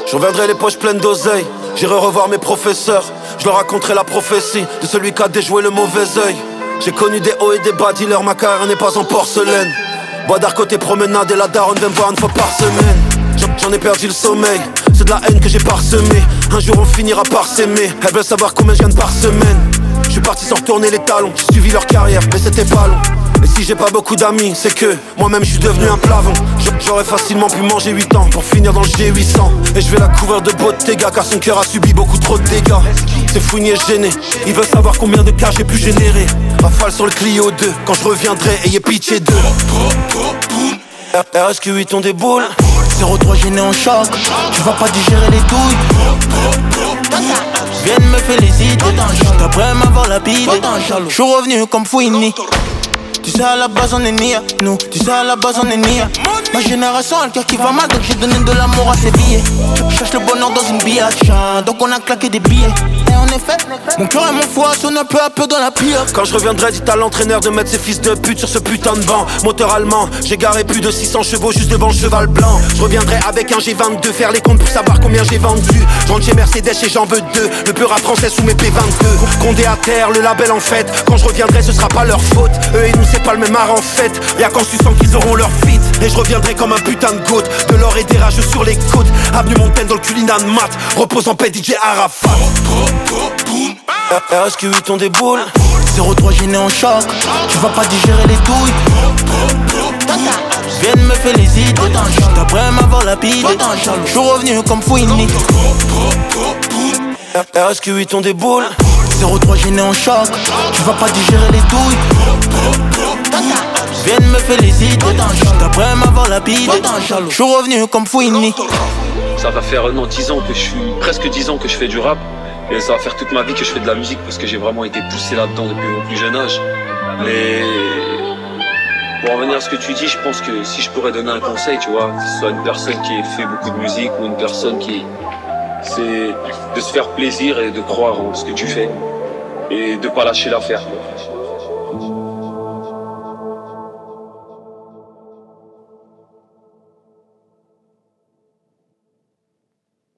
Je reviendrai les poches pleines d'oseille. J'irai revoir mes professeurs. Je leur raconterai la prophétie de celui qui a déjoué le mauvais œil. J'ai connu des hauts et des bas dealers, ma carrière n'est pas en porcelaine. Bois d'art côté promenade et la daronne vient me voir une fois par semaine. J'en ai perdu le sommeil, c'est de la haine que j'ai parsemée. Un jour on finira par s'aimer, elles veulent savoir combien je gagne par semaine. Je suis parti sans retourner les talons, j'ai suivi leur carrière, mais c'était pas long. Et si j'ai pas beaucoup d'amis, c'est que moi-même je suis devenu un plavon. J'aurais facilement pu manger 8 ans pour finir dans le G800. Et je vais la couvrir de Bottega car son cœur a subi beaucoup trop de dégâts. C'est fouigné, gêné, ils veulent savoir combien de cas j'ai pu générer. Rafale sur le Clio 2, quand je reviendrai, ayez pitié d'eux. RSQ8 on déboule. 03 gêné en choc, tu vas pas digérer les douilles. Viens me féliciter, juste après m'avoir lapidé. J'suis revenu comme Fouini. Tu sais à la base on est nés, nous, tu sais à la base on est nés. Ma génération a le cœur qui va mal, donc j'ai donné de l'amour à ses billets. Je cherche le bonheur dans une billette, donc on a claqué des billets. Et en effet, mon cœur et mon foie sonnent un peu à peu dans la pire. Quand je reviendrai, dites à l'entraîneur de mettre ses fils de pute sur ce putain de banc. Moteur allemand, j'ai garé plus de 600 chevaux juste devant le cheval blanc. Je reviendrai avec un G22, faire les comptes pour savoir combien j'ai vendu. Je rentre chez Mercedes et j'en veux deux, le peur rap français sous mes P22. Condé à terre, le label en fête. Quand je reviendrai, ce sera pas leur faute. Eux et nous c'est pas le même art en fait. Y'a quand tu sens qu'ils auront leur fit. Et je reviendrai comme un putain de goutte, de l'or et des rageux sur les côtes. Avenue Montaigne dans le culinan mat, repose en paix DJ Arafat. RSQ8 on déboule. 03 gêné en choc, tu vas pas digérer les douilles. Viens me féliciter, juste après m'avoir lapidé. J'suis revenu comme Fouini. RSQ8 on déboule. 03 gêné en choc, tu vas pas digérer les douilles. Viens me féliciter, juste après m'avoir lapidé. J'suis revenu comme Fouini. Ça va faire 10 ans que je suis, presque 10 ans que je fais du rap. Et ça va faire toute ma vie que je fais de la musique parce que j'ai vraiment été poussé là-dedans depuis mon plus jeune âge. Mais pour en venir à ce que tu dis, je pense que si je pourrais donner un conseil, tu vois, que ce soit une personne qui fait beaucoup de musique ou une personne qui... c'est de se faire plaisir et de croire en ce que tu fais et de pas lâcher l'affaire.